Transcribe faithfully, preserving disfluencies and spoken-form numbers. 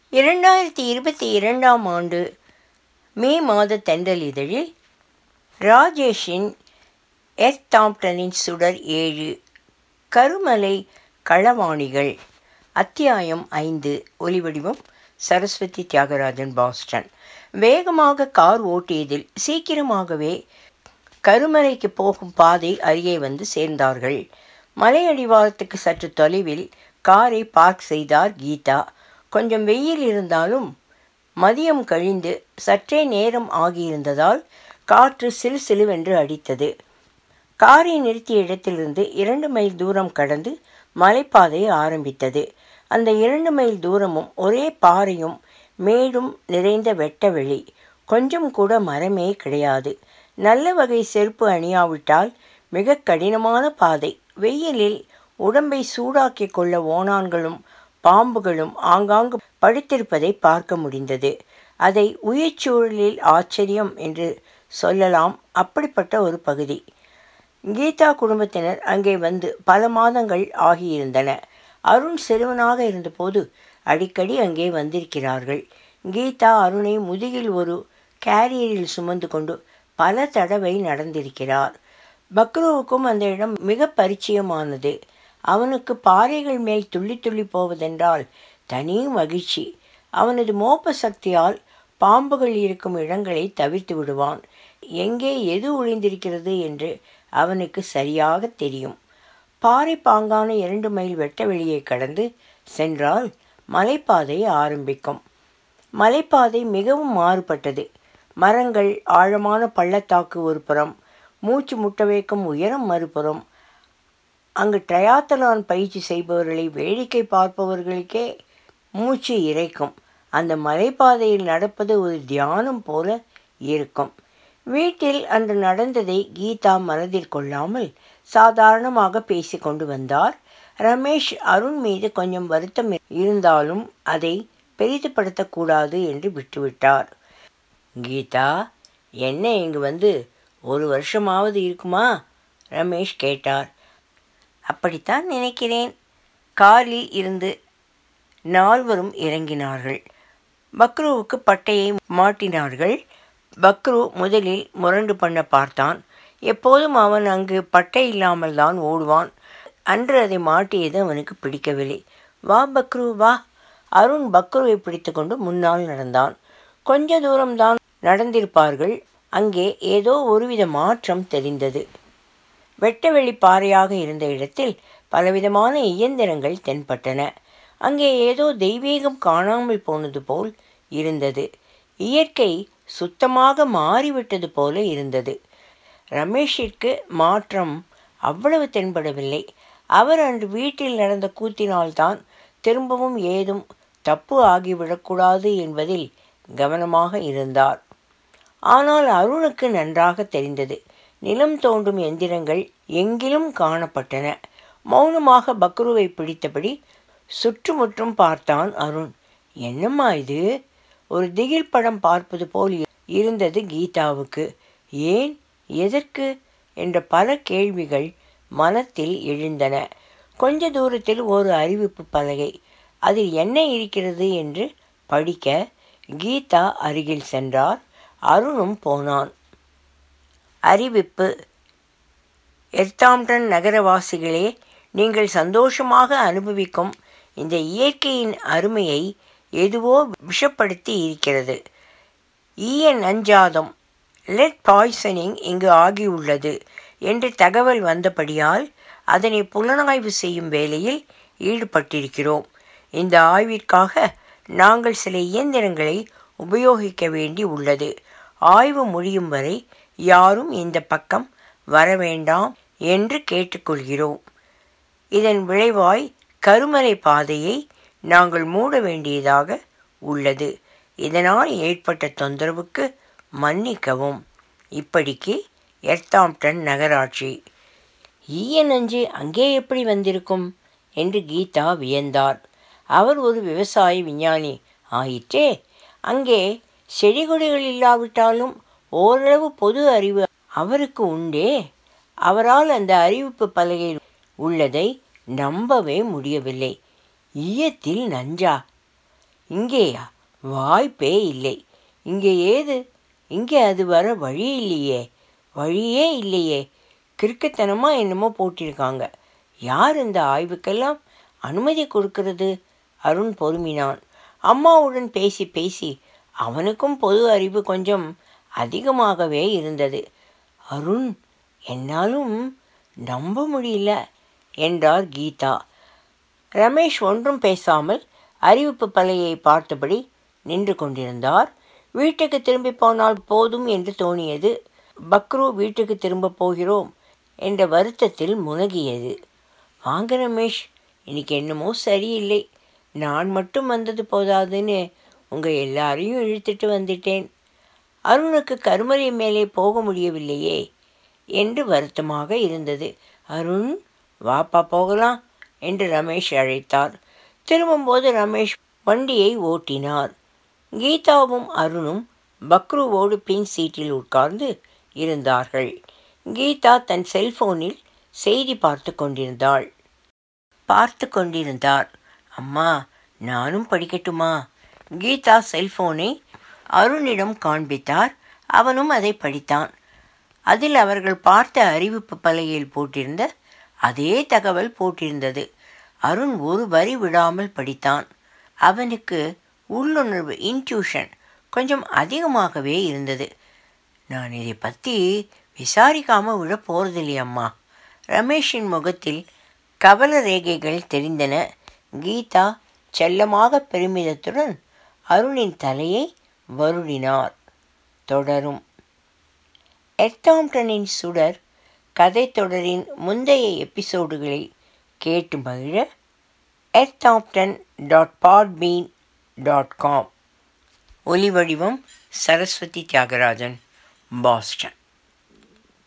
இரண்டாயிரத்தி இருபத்தி இரண்டாம் ஆண்டு மே மாத தென்றல் இதழில் ராஜேஷின் எர்த்தாம்ப்டனின் சுடர் ஏழு, கருமலை களவாணிகள், அத்தியாயம் ஐந்து. ஒலிவடிவம் சரஸ்வதி தியாகராஜன், பாஸ்டன். வேகமாக கார் ஓட்டியதில் சீக்கிரமாகவே கருமலைக்கு போகும் பாதை அருகே வந்து சேர்ந்தார்கள். மலையடிவாரத்துக்கு சற்று தொலைவில் காரை பார்க் செய்தார் கீதா. கொஞ்சம் வெயில் இருந்தாலும் மதியம் கழிந்து சற்றே நேரம் ஆகியிருந்ததால் காற்று சிலு சிலுவென்று அடித்தது. காரை நிறுத்திய இடத்திலிருந்து இரண்டு மைல் தூரம் கடந்து மலைப்பாதை ஆரம்பித்தது. அந்த இரண்டு மைல் தூரமும் ஒரே பாறையும் மேடும் நிறைந்த வெட்டவெளி. கொஞ்சம் கூட மரமே கிடையாது. நல்ல வகை செருப்பு அணியாவிட்டால் மிக கடினமான பாதை. வெயிலில் உடம்பை சூடாக்கிக் கொள்ள ஓணான்களும் பாம்புகளும் ஆங்காங்கு படுத்திருப்பதை பார்க்க முடிந்தது. அதை உயிர்ச்சூழலில் ஆச்சரியம் என்று சொல்லலாம். அப்படிப்பட்ட ஒரு பகுதி. கீதா குடும்பத்தினர் அங்கே வந்து பல மாதங்கள் ஆகியிருந்தன. அருண் சிறுவனாக இருந்தபோது அடிக்கடி அங்கே வந்திருக்கிறார்கள். கீதா அருணை முதுகில் ஒரு கேரியரில் சுமந்து கொண்டு பல தடவை நடந்திருக்கிறார். பக்ருவுக்கும் அந்த இடம் மிக பரிச்சயமானது. அவனுக்கு பாறைகள் மேல் துள்ளி துள்ளி போவதென்றால் தனி மகிழ்ச்சி. அவனது மோப்ப சக்தியால் பாம்புகள் இருக்கும் இடங்களை தவிர்த்து விடுவான். எங்கே எது ஒளிந்திருக்கிறது என்று அவனுக்கு சரியாக தெரியும். பாறை பாங்கான இரண்டு மைல் வெட்ட வெளியை கடந்து சென்றால் மலைப்பாதை ஆரம்பிக்கும். மலைப்பாதை மிகவும் மாறுபட்டது. மரங்கள், ஆழமான பள்ளத்தாக்கு ஒரு புறம், மூச்சு முட்ட வைக்கும் உயரம் மறுபுறம். அங்கு ட்ரையாத்தலான் பயிற்சி செய்பவர்களை வேடிக்கை பார்ப்பவர்களுக்கே மூச்சு இறைக்கும். அந்த மலைப்பாதையில் நடப்பது ஒரு தியானம் போல இருக்கும். வீட்டில் அன்று நடந்ததை கீதா மனதில் கொள்ளாமல் சாதாரணமாக பேசி கொண்டு வந்தார். ரமேஷ் அருண் மீது கொஞ்சம் வருத்தம் இருந்தாலும் அதை பெரிதுபடுத்தக்கூடாது என்று விட்டுவிட்டார். கீதா, என்ன இங்கு வந்து ஒரு வருஷமாவது இருக்குமா? ரமேஷ் கேட்டார். அப்படித்தான் நினைக்கிறேன். காரில் இருந்து நால்வரும் இறங்கினார்கள். பக்ருவுக்கு பட்டையை மாட்டினார்கள். பக்ரு முதலில் முரண்டு பண்ண பார்த்தான். எப்போதும் அவன் அங்கு பட்டை இல்லாமல் தான் ஓடுவான். அன்று அதை மாட்டியது அவனுக்கு பிடிக்கவில்லை. வா பக்ரு வா. அருண் பக்ருவை பிடித்து கொண்டு முன்னால் நடந்தான். கொஞ்ச தூரம்தான் நடந்திருப்பார்கள். அங்கே ஏதோ ஒருவித மாற்றம் தெரிந்தது. வெட்டவெளி பாறையாக இருந்த இடத்தில் பலவிதமான இயந்திரங்கள் தென்பட்டன. அங்கே ஏதோ தெய்வீகம் காணாமல் போனது போல் இருந்தது. இயற்கை சுத்தமாக மாறிவிட்டது போல இருந்தது. ரமேஷிற்கு மாற்றம் அவ்வளவு தென்படவில்லை. அவர் அன்று வீட்டில் நடந்த கூத்தினால்தான் திரும்பவும் ஏதும் தப்பு ஆகிவிடக்கூடாது என்பதில் கவனமாக இருந்தார். ஆனால் அருணுக்கு நன்றாக தெரிந்தது. நிலம் தோண்டும் எந்திரங்கள் எங்கிலும் காணப்பட்டன. மௌனமாக பக்ருவை பிடித்தபடி சுற்றுமுற்றும் பார்த்தான் அருண். என்னம்மா இது? ஒரு திகில் படம் பார்ப்பது போல் இருந்தது கீதாவுக்கு. ஏன், எதற்கு என்ற பல கேள்விகள் மனத்தில் எழுந்தன. கொஞ்ச தூரத்தில் ஒரு அறிவிப்பு பலகை. அதில் என்ன இருக்கிறது என்று படிக்க கீதா அருகில் சென்றார். அருணும் போனான். அறிவிப்பு: எர்த்தாம்ப்டன் நகரவாசிகளே, நீங்கள் சந்தோஷமாக அனுபவிக்கும் இந்த இயற்கையின் அருமையை எதுவோ விஷப்படுத்தி இருக்கிறது. ஈய நஞ்சாதம், லெட் பாய்சனிங் இங்கு ஆகியுள்ளது என்று தகவல் வந்தபடியால் அதனை புலனாய்வு செய்யும் வேலையில் ஈடுபட்டிருக்கிறோம். இந்த ஆய்விற்காக நாங்கள் சில இயந்திரங்களை உபயோகிக்க வேண்டி உள்ளது. ஆய்வு முடியும் வரை யாரும் இந்த பக்கம் வர வேண்டாம் என்று கேட்டுக்கொள்கிறோம். இதன் விளைவாய் கருமலை பாதையை நாங்கள் மூட வேண்டியதாக உள்ளது. இதனால் ஏற்பட்ட தொந்தரவுக்கு மன்னிக்கவும். இப்படிக்கு எர்த்தாம்ப்டன் நகராட்சி. ஈய நஞ்சு அங்கே எப்படி வந்திருக்கும் என்று கீதா வியந்தார். அவர் ஒரு விவசாய விஞ்ஞானி ஆயிற்றே. அங்கே செடி கொடிகள் இல்லாவிட்டாலும் ஓரளவு பொது அறிவு அவருக்கு உண்டே. அவரால் அந்த அறிவிப்பு பலகையில் உள்ளதை நம்பவே முடியவில்லை. ஈயத்தில் நஞ்சா? இங்கேயா? வாய்ப்பே இல்லை. இங்கே ஏது? இங்கே அது வர வழி இல்லையே. வழியே இல்லையே. கிறுக்குத்தனமாக என்னமோ போட்டிருக்காங்க. யார் இந்த ஆய்வுக்கெல்லாம் அனுமதி கொடுக்கிறது? அருண் பொறுமினான். அம்மாவுடன் பேசி பேசி அவனுக்கும் பொது அறிவு கொஞ்சம் அதிகமாகவே இருந்தது. அருண், என்னாலும் நம்ப முடியல என்றார் கீதா. ரமேஷ் ஒன்றும் பேசாமல் அறிவிப்பு பலகையை பார்த்தபடி நின்று கொண்டிருந்தார். வீட்டுக்கு திரும்பி போனால் போதும் என்று தோணியது. பக்ரு வீட்டுக்கு திரும்ப போகிறோம் என்ற வருத்தத்தில் முனகியது. வாங்க ரமேஷ், இன்னைக்கு என்னமோ சரியில்லை. நான் மட்டும் வந்தது போதாதுன்னு உங்கள் எல்லாரையும் இழுத்துட்டு வந்துட்டேன். அருணுக்கு கருமறை மேலே போக முடியவில்லையே என்று வருத்தமாக இருந்தது. அருண், வாப்பா போகலாம் என்று ரமேஷ் அழைத்தார். திரும்பும்போது ரமேஷ் வண்டியை ஓட்டினார். கீதாவும் அருணும் பக்ருவோடு பின் சீட்டில் உட்கார்ந்து இருந்தார்கள். கீதா தன் செல்போனில் செய்தி பார்த்து கொண்டிருந்தாள். பார்த்து கொண்டிருந்தார். அம்மா, நானும் படிக்கட்டுமா? கீதா செல்போனை அருணிடம் காண்பித்தார். அவனும் அதை படித்தான். அதில் அவர்கள் பார்த்த அறிவிப்பு பலகையில் போட்டிருந்த அதே தகவல் போட்டிருந்தது. அருண் ஒரு வரி விடாமல் படித்தான். அவனுக்கு உள்ளுணர்வு, இன்ட்யூஷன் கொஞ்சம் அதிகமாகவே இருந்தது. நான் இதை பற்றி விசாரிக்காமல் விட போகிறதில்லையம்மா. ரமேஷின் முகத்தில் கவல ரேகைகள் தெரிந்தன. கீதா செல்லமாக பெருமிதத்துடன் அருணின் தலையை வருடினார். தொடரும். எர்த்தாம்ப்டனின் சுடர் கதை தொடரின் முந்தைய எபிசோடுகளை கேட்டு மகிழ எர்த்தாம்ப்டன் டாட் பாட்பீன் டாட் காம். ஒலிவடிவம் சரஸ்வதி தியாகராஜன், பாஸ்டன்.